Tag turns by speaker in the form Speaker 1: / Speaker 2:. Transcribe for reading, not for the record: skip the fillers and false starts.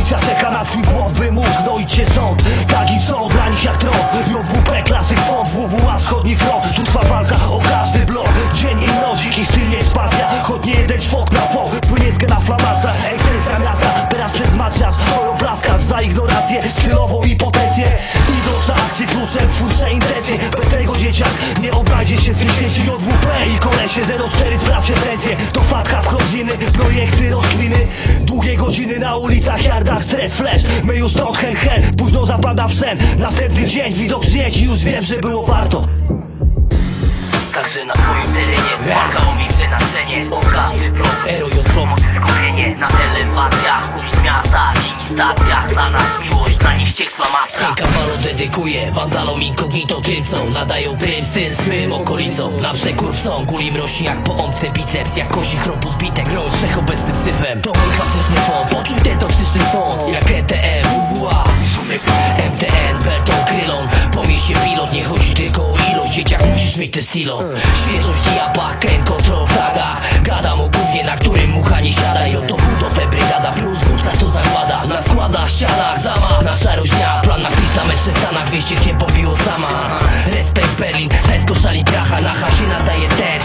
Speaker 1: Policja czeka na swój błąd, by móc gnoić się sąd. Tagi są dla nich jak trąd. JWP, klasyk font, WWA, wschodni front. Tu trwa walka o każdy blok. Dzień i noc, dziki styl nie spacja. Choć nie jeden czwok na fok, płynie z gena flamasta. Ekspresja miasta, teraz przez matriarz stoją blaskacz za ignorancję stylową impotencję. Idąc na akcję kluczem twórcze intencje. Bez tego dzieciak nie odnajdzie się w tym świecie. JWP i kolesie 04, sprawdźcie intencje. To fatka, wchodziny, projekty, rozkminy. Długie godziny na ulicach, yardach, stres, flash. My już stąd hen, późno zapada w sen. Następny dzień, widok zdjęć i już wiem, że było warto.
Speaker 2: Także na twoim terenie walka o miejsce na scenie. O każdy blok, pomoc skupienie. Na elewacjach, ulic miasta, linii stacjach. Dla nas miłość, dla nich ściek slamasta.
Speaker 3: Ten kawalu dedykuję wandalom incognito tylcą. Nadają prym styl swym okolicom. Na przekór psom, guli mrości jak po ąbce biceps. Jak kozi chropu zbitek, rąk wszechobecnym syfem. To mój klasyczny font, poczuj ten toksyczny sąd. Jak ETM, WWA, MTN, Belton, Krylon. Po mieście pilot, nie chodzi tylko o ilość. Dzieciak musisz mieć te stilo. Świeżość, diabach, kręg, kontrol w flagach. Gadam o gównie, na którym mucha nie siada. I oto WDP, brygada plus wódka to zakłada. Na składach, ścianach, zamach. Na szarość dnia, plan na chwista, mecz w Stanach. W mieście gdzie pobiło sama. Respekt Berlin, Pesko, szali, tracha. Na hasie nadaje ten